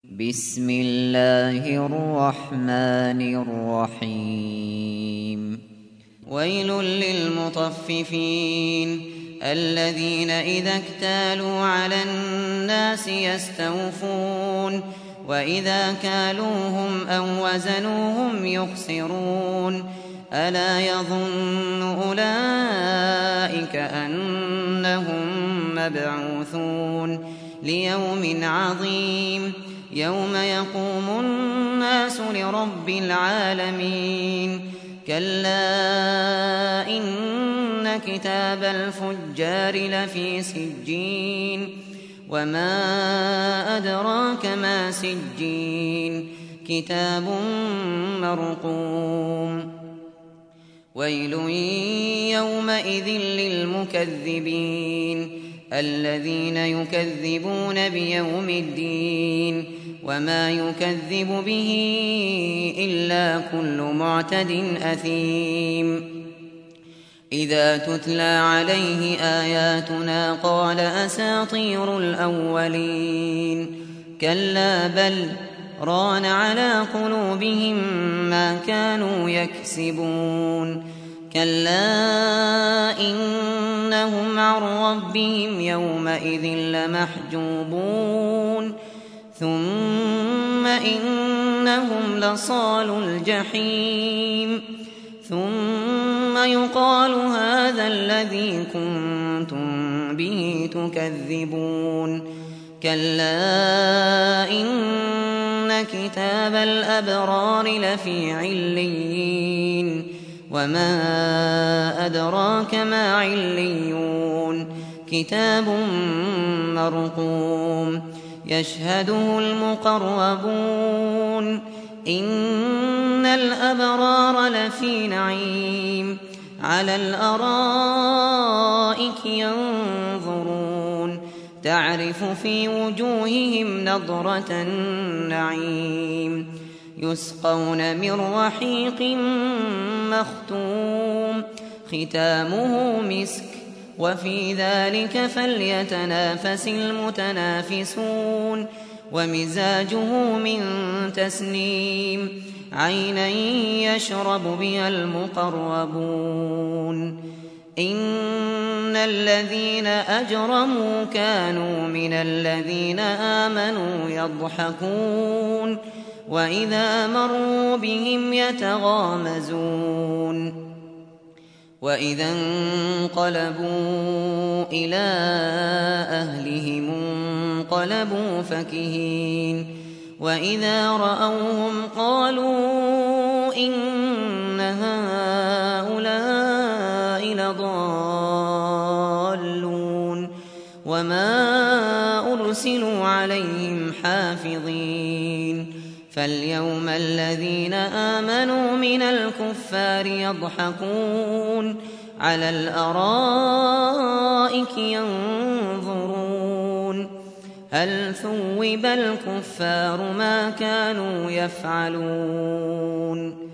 بسم الله الرحمن الرحيم ويل للمطففين الذين إذا اكتالوا على الناس يستوفون وإذا كالوهم أو وزنوهم يخسرون ألا يظن أولئك أنهم مبعوثون ليوم عظيم يوم يقوم الناس لرب العالمين كلا إن كتاب الفجار لفي سجين وما أدراك ما سجين كتاب مرقوم ويل يومئذ للمكذبين الذين يكذبون بيوم الدين وما يكذب به إلا كل معتد أثيم إذا تتلى عليه آياتنا قال أساطير الأولين كلا بل ران على قلوبهم ما كانوا يكسبون كلا إنهم عن ربهم يومئذ لمحجوبون ثم إنهم لصالو الجحيم ثم يقال هذا الذي كنتم به تكذبون كلا إن كتاب الأبرار لفي عليين وما أدراك ما عليون كتاب مرقوم يشهده المقربون إن الأبرار لفي نعيم على الأرائك ينظرون تعرف في وجوههم نضرة النعيم يسقون من رحيق مختوم ختامه مسك وفي ذلك فليتنافس المتنافسون ومزاجه من تسنيم عينا يشرب بها المقربون إن الذين أجرموا كانوا من الذين آمنوا يضحكون وإذا مروا بهم يتغامزون وإذا انقلبوا إلى أهلهم انقلبوا فكهين وإذا رأوهم قالوا إن هؤلاء لضالون وما أرسلوا عليهم حافظين فاليوم الذين آمنوا من الكفار يضحكون على الأرائك ينظرون هل ثوب الكفار ما كانوا يفعلون